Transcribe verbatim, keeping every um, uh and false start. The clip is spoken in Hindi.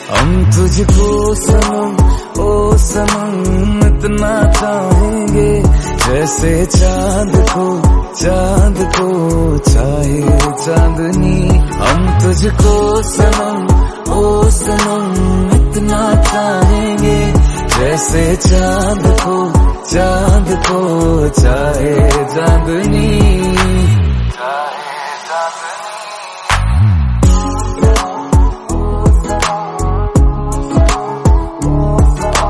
हम तुझको सनम ओ सनम इतना चाहेंगे, जैसे चांद को चांद को चाहे चांदनी। हम तुझको सनम ओ सनम इतना चाहेंगे, जैसे चांद को चांद को चाहे चांदनी, चाहे चांदनी।